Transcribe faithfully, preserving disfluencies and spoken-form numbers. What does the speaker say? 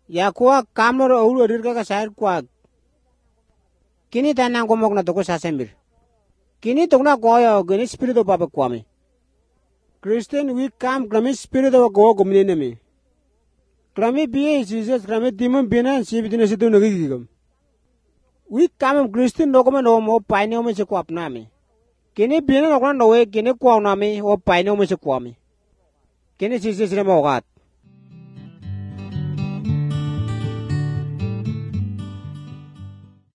Ya kuwa kamno ro uru rir ka sair kwa. Kini tanang ko mok na to ko sasemir. Kini to na ko yo gini spirit of papa kwame. Christian we come grami spirit of go go mine me. Grami be Jesus grami demon bina si bidina si to nagi gam. We come Christian no ko no mo paine mo se ko apna me. Kini bina no ko no we kini ko na me o paine mo se ko me. Kini Jesus re mo gat.